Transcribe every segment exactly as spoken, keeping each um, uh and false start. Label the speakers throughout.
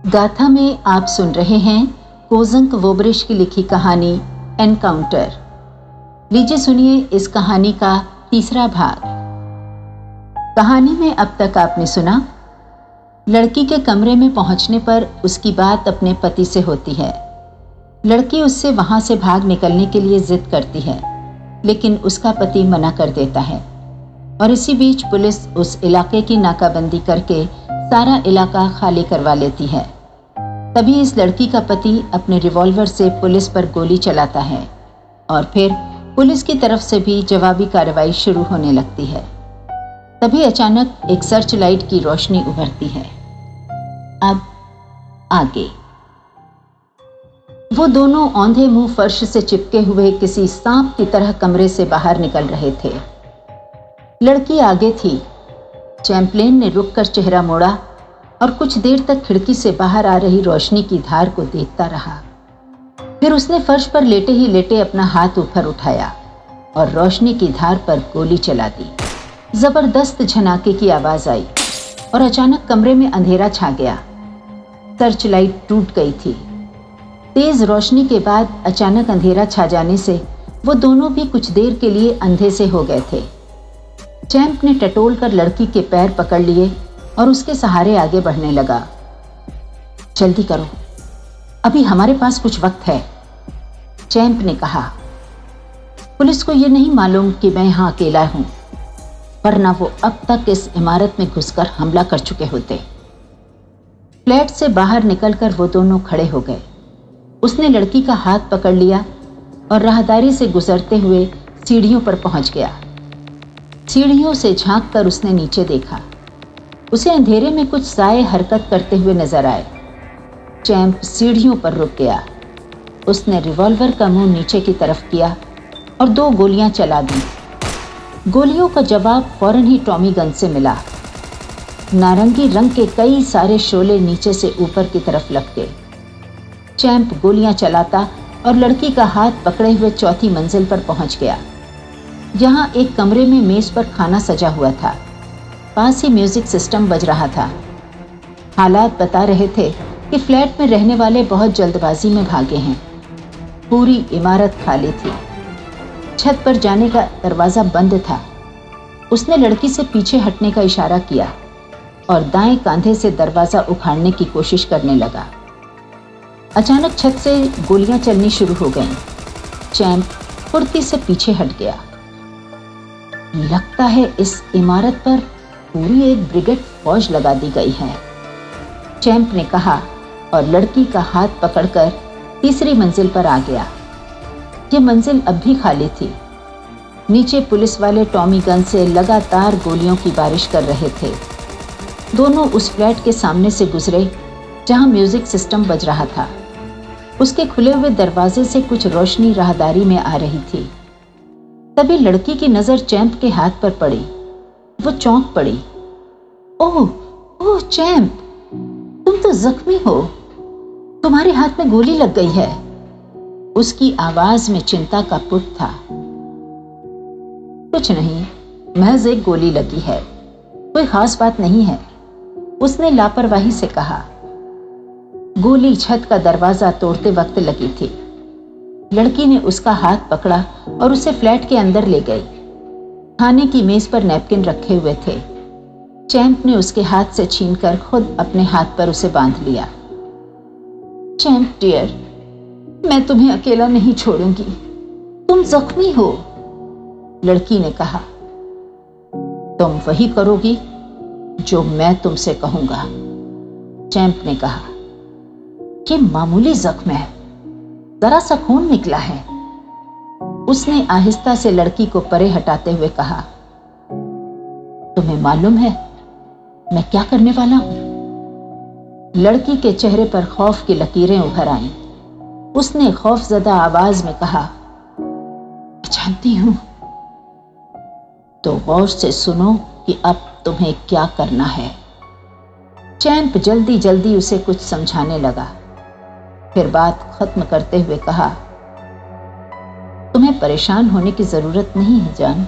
Speaker 1: गाथा में आप सुन रहे हैं कोजंक वोबरिश की लिखी कहानी एनकाउंटर। लीजिए सुनिए इस कहानी का तीसरा भाग। कहानी में अब तक आपने सुना, लड़की के कमरे में पहुंचने पर उसकी बात अपने पति से होती है। लड़की उससे वहां से भाग निकलने के लिए जिद करती है, लेकिन उसका पति मना कर देता है और इसी बीच पुलिस उस इलाके की नाकाबंदी करके सारा इलाका खाली करवा लेती है। तभी इस लड़की का पति अपने रिवॉल्वर से पुलिस पर गोली चलाता है और फिर पुलिस की तरफ से भी जवाबी कार्रवाई शुरू होने लगती है। तभी अचानक एक सर्च लाइट की रोशनी उभरती है। अब आगे। वो दोनों औंधे मुंह फर्श से चिपके हुए किसी सांप की तरह कमरे से बाहर निकल रहे थे। लड़की आगे थी। चैंपलेन ने रुककर चेहरा मोड़ा और कुछ देर तक खिड़की से बाहर आ रही रोशनी की धार को देखता रहा। फिर उसने फर्श पर लेटे ही लेटे अपना हाथ ऊपर उठाया और रोशनी की धार पर गोली चला दी। जबरदस्त झनाके की आवाज आई और अचानक कमरे में अंधेरा छा गया। सर्च लाइट टूट गई थी। तेज रोशनी के बाद अचानक अंधेरा छा जाने से वो दोनों भी कुछ देर के लिए अंधे से हो गए थे। चैंप ने टटोल कर लड़की के पैर पकड़ लिए और उसके सहारे आगे बढ़ने लगा। जल्दी करो, अभी हमारे पास कुछ वक्त है, चैंप ने कहा। पुलिस को यह नहीं मालूम कि मैं यहां अकेला हूं, वरना वो अब तक इस इमारत में घुसकर हमला कर चुके होते। फ्लैट से बाहर निकलकर वो दोनों खड़े हो गए। उसने लड़की का हाथ पकड़ लिया और राहदारी से गुजरते हुए सीढ़ियों पर पहुंच गया। सीढ़ियों से झांक कर उसने नीचे देखा। उसे अंधेरे में कुछ साए हरकत करते हुए नजर आए। चैंप सीढ़ियों पर रुक गया। उसने रिवॉल्वर का मुंह नीचे की तरफ किया और दो गोलियां चला दी। गोलियों का जवाब फौरन ही टॉमी गन से मिला। नारंगी रंग के कई सारे शोले नीचे से ऊपर की तरफ लपके। चैंप गोलियां चलाता और लड़की का हाथ पकड़े हुए चौथी मंजिल पर पहुंच गया। यहाँ एक कमरे में मेज पर खाना सजा हुआ था। पास ही म्यूजिक सिस्टम बज रहा था। हालात बता रहे थे कि फ्लैट में रहने वाले बहुत जल्दबाजी में भागे हैं। पूरी इमारत खाली थी। छत पर जाने का दरवाजा बंद था। उसने लड़की से पीछे हटने का इशारा किया और दाएं कंधे से दरवाजा उखाड़ने की कोशिश करने लगा। अचानक छत से गोलियां चलनी शुरू हो गईं। चैंप फुर्ती से पीछे हट गया। लगता है इस इमारत पर पूरी एक ब्रिगेड फौज लगा दी गई है, चैंप ने कहा और लड़की का हाथ पकड़कर तीसरी मंजिल पर आ गया। यह मंजिल अब भी खाली थी। नीचे पुलिस वाले टॉमी गन से लगातार गोलियों की बारिश कर रहे थे। दोनों उस फ्लैट के सामने से गुजरे जहां म्यूजिक सिस्टम बज रहा था। उसके खुले हुए दरवाजे से कुछ रोशनी राहदारी में आ रही थी। तभी लड़की की नजर चैंप के हाथ पर पड़ी। वो चौंक पड़ी। ओह ओह चैंप, तुम तो जख्मी हो, तुम्हारे हाथ में गोली लग गई है। उसकी आवाज में चिंता का पुट था। कुछ नहीं, महज एक गोली लगी है, कोई खास बात नहीं है, उसने लापरवाही से कहा। गोली छत का दरवाजा तोड़ते वक्त लगी थी। लड़की ने उसका हाथ पकड़ा और उसे फ्लैट के अंदर ले गई। खाने की मेज पर नैपकिन रखे हुए थे। चैंप ने उसके हाथ से छीनकर खुद अपने हाथ पर उसे बांध लिया। चैंप डियर, मैं तुम्हें अकेला नहीं छोड़ूंगी, तुम जख्मी हो, लड़की ने कहा। तुम वही करोगी जो मैं तुमसे कहूंगा, चैंप ने कहा। ये मामूली जख्म है, जरा सा खून निकला है, उसने आहिस्ता से लड़की को परे हटाते हुए कहा। तुम्हें मालूम है मैं क्या करने वाला हूं? लड़की के चेहरे पर खौफ की लकीरें उभर आईं। उसने खौफजदा आवाज में कहा, जानती हूं। तो गौर से सुनो कि अब तुम्हें क्या करना है। चैंप जल्दी जल्दी उसे कुछ समझाने लगा। फिर बात खत्म करते हुए कहा, तुम्हें परेशान होने की जरूरत नहीं है जान।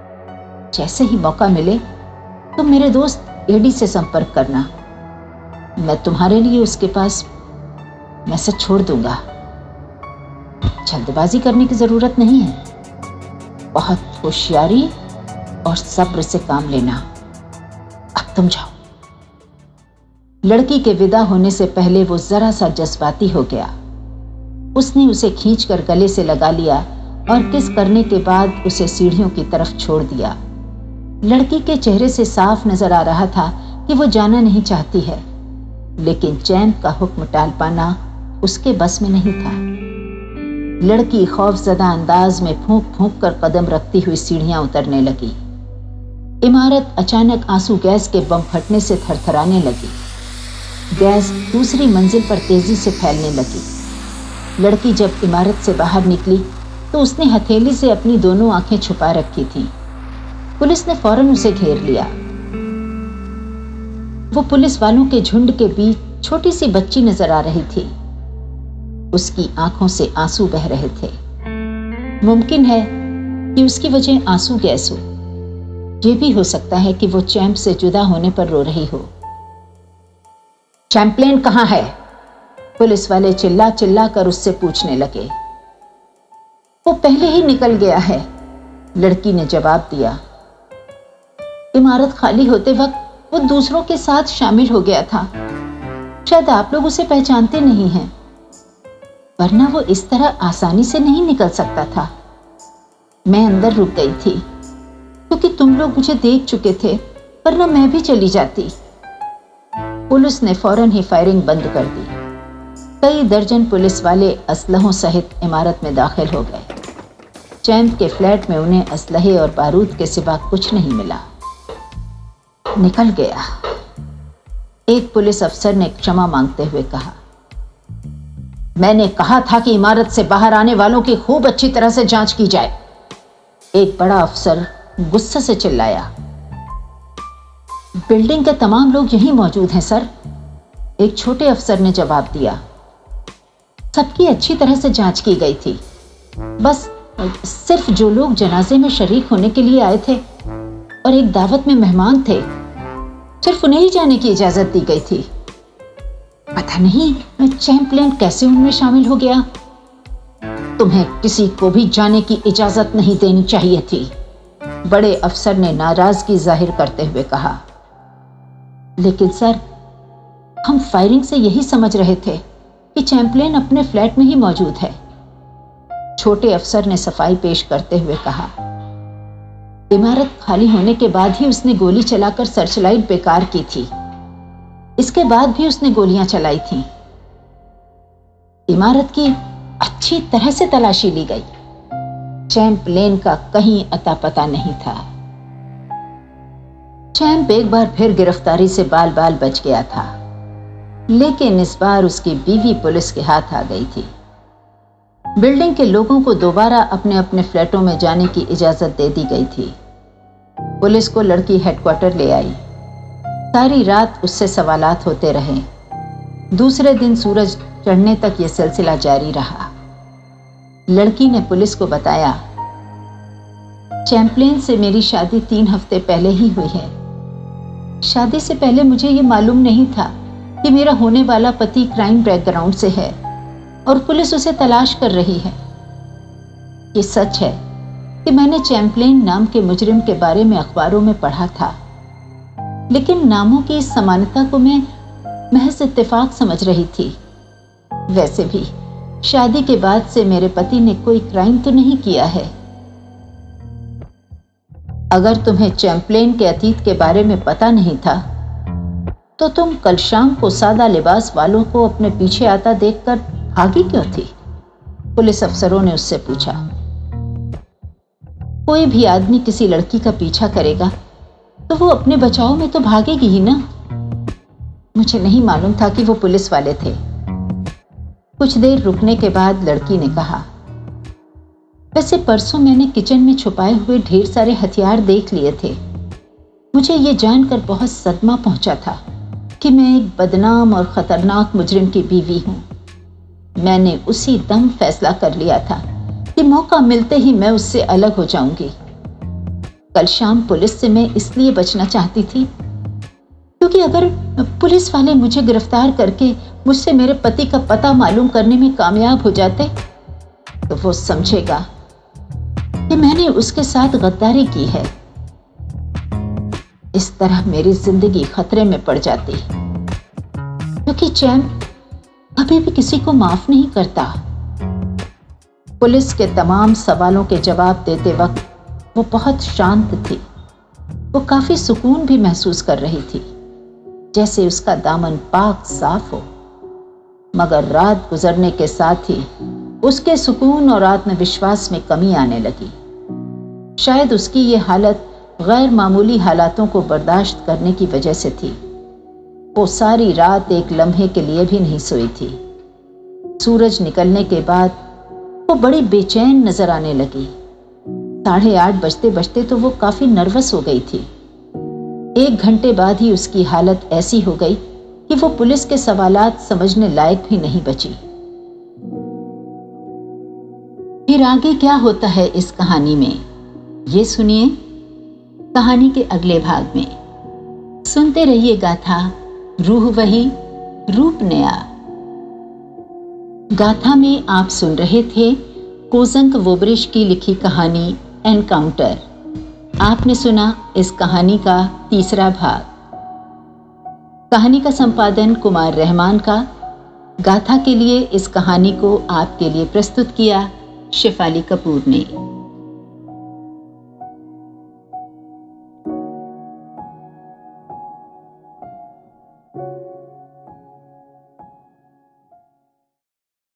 Speaker 1: जैसे ही मौका मिले तुम मेरे दोस्त एडी से संपर्क करना। मैं तुम्हारे लिए उसके पास मैसेज छोड़ दूंगा। जल्दबाजी करने की जरूरत नहीं है, बहुत होशियारी और सब्र से काम लेना। अब तुम जाओ। लड़की के विदा होने से पहले वो जरा सा जज्बाती हो गया। उसने उसे खींचकर गले से लगा लिया और किस करने के बाद उसे सीढ़ियों की तरफ छोड़ दिया। लड़की के चेहरे से साफ नजर आ रहा था कि वो जाना नहीं चाहती है, लेकिन चैंप का हुक्म टाल पाना उसके बस में नहीं था। लड़की खौफजदा अंदाज में फूंक फूंक कर कदम रखती हुई सीढ़ियां उतरने लगी। इमारत अचानक आंसू गैस के बम फटने से थरथराने लगी। गैस दूसरी मंजिल पर तेजी से फैलने लगी। लड़की जब इमारत से बाहर निकली तो उसने हथेली से अपनी दोनों आंखें छुपा रखी थीं। पुलिस ने फौरन उसे घेर लिया। वो पुलिस वालों के झुंड के बीच छोटी सी बच्ची नजर आ रही थी। उसकी आंखों से आंसू बह रहे थे। मुमकिन है कि उसकी वजह आंसू गैस हो। यह भी हो सकता है कि वो चैंप से जुदा होने पर रो रही हो। चैंपलेन कहां है? पुलिस वाले चिल्ला चिल्ला कर उससे पूछने लगे। वो पहले ही निकल गया है, लड़की ने जवाब दिया। इमारत खाली होते वक्त वो दूसरों के साथ शामिल हो गया था। शायद आप लोग उसे पहचानते नहीं हैं, वरना वो इस तरह आसानी से नहीं निकल सकता था। मैं अंदर रुक गई थी क्योंकि तुम लोग मुझे देख चुके थे, वरना मैं भी चली जाती। पुलिस ने फौरन ही फायरिंग बंद कर दी। कई दर्जन पुलिस वाले असलहों सहित इमारत में दाखिल हो गए। चैंप के फ्लैट में उन्हें असलहे और बारूद के सिवा कुछ नहीं मिला। निकल गया, एक पुलिस अफसर ने क्षमा मांगते हुए कहा। मैंने कहा था कि इमारत से बाहर आने वालों की खूब अच्छी तरह से जांच की जाए, एक बड़ा अफसर गुस्से से चिल्लाया। बिल्डिंग के तमाम लोग यहीं मौजूद हैं सर, एक छोटे अफसर ने जवाब दिया। सबकी अच्छी तरह से जांच की गई थी, बस सिर्फ जो लोग जनाजे में शरीक होने के लिए आए थे और एक दावत में मेहमान थे, सिर्फ उन्हें ही जाने की इजाजत दी गई थी। पता नहीं चैंपलेन कैसे उनमें शामिल हो गया। तुम्हें किसी को भी जाने की इजाजत नहीं देनी चाहिए थी, बड़े अफसर ने नाराजगी जाहिर करते हुए कहा। लेकिन सर, हम फायरिंग से यही समझ रहे थे कि चैंपलेन अपने फ्लैट में ही मौजूद है, छोटे अफसर ने सफाई पेश करते हुए कहा। इमारत खाली होने के बाद ही उसने गोली चलाकर सर्चलाइट बेकार की थी, इसके बाद भी उसने गोलियां चलाई थीं। इमारत की अच्छी तरह से तलाशी ली गई, चैंपलेन का कहीं अता पता नहीं था। चैंप एक बार फिर गिरफ्तारी से बाल बाल बच गया था, लेकिन इस बार उसकी बीवी पुलिस के हाथ आ गई थी। बिल्डिंग के लोगों को दोबारा अपने अपने फ्लैटों में जाने की इजाजत दे दी गई थी। पुलिस को लड़की हेडक्वार्टर ले आई। सारी रात उससे सवालात होते रहे। दूसरे दिन सूरज चढ़ने तक यह सिलसिला जारी रहा। लड़की ने पुलिस को बताया, चैंपलेन से मेरी शादी तीन हफ्ते पहले ही हुई है। शादी से पहले मुझे ये मालूम नहीं था कि मेरा होने वाला पति क्राइम बैकग्राउंड से है और पुलिस उसे तलाश कर रही है। ये सच है कि मैंने चैंपलेन नाम के मुजरिम के बारे में अखबारों में पढ़ा था, लेकिन नामों की इस समानता को मैं महज इत्तेफाक समझ रही थी। वैसे भी शादी के बाद से मेरे पति ने कोई क्राइम तो नहीं किया है। अगर तुम्हें चैंपलेन के अतीत के बारे में पता नहीं था तो तुम कल शाम को सादा लिबास वालों को अपने पीछे आता देखकर भागी क्यों थी? पुलिस अफसरों ने उससे पूछा। कोई भी आदमी किसी लड़की का पीछा करेगा तो वो अपने बचाव में तो भागेगी ही ना। मुझे नहीं मालूम था कि वो पुलिस वाले थे। कुछ देर रुकने के बाद लड़की ने कहा, वैसे परसों मैंने किचन में छुपाए हुए ढेर सारे हथियार देख लिए थे। मुझे ये जानकर बहुत सदमा पहुंचा था कि मैं एक बदनाम और खतरनाक मुजरिम की बीवी हूं। मैंने उसी दम फैसला कर लिया था कि मौका मिलते ही मैं उससे अलग हो जाऊंगी। कल शाम पुलिस से मैं इसलिए बचना चाहती थी क्योंकि अगर पुलिस वाले मुझे गिरफ्तार करके मुझसे मेरे पति का पता मालूम करने में कामयाब हो जाते तो वो समझेगा कि मैंने उसके साथ गद्दारी की है। इस तरह मेरी जिंदगी खतरे में पड़ जाती, क्योंकि चैंप कभी भी किसी को माफ नहीं करता। पुलिस के तमाम सवालों के जवाब देते वक्त वो बहुत शांत थी। वो काफी सुकून भी महसूस कर रही थी, जैसे उसका दामन पाक साफ हो। मगर रात गुजरने के साथ ही उसके सुकून और आत्मविश्वास में कमी आने लगी। शायद उसकी ये हालत गैर मामूली हालातों को बर्दाश्त करने की वजह से थी। वो सारी रात एक लम्हे के लिए भी नहीं सोई थी। सूरज निकलने के बाद वो बड़ी बेचैन नजर आने लगी। साढ़े आठ बजते बजते तो वो काफी नर्वस हो गई थी। एक घंटे बाद ही उसकी हालत ऐसी हो गई कि वो पुलिस के सवालात समझने लायक भी नहीं बची। फिर आगे क्या होता है इस कहानी में, ये सुनिए कहानी के अगले भाग में। सुनते रहिए गाथा, रूह वही रूप नया। गाथा में आप सुन रहे थे कोजंक वोबरिश की लिखी कहानी एनकाउंटर। आपने सुना इस कहानी का तीसरा भाग। कहानी का संपादन कुमार रहमान का। गाथा के लिए इस कहानी को आपके लिए प्रस्तुत किया शेफाली कपूर ने।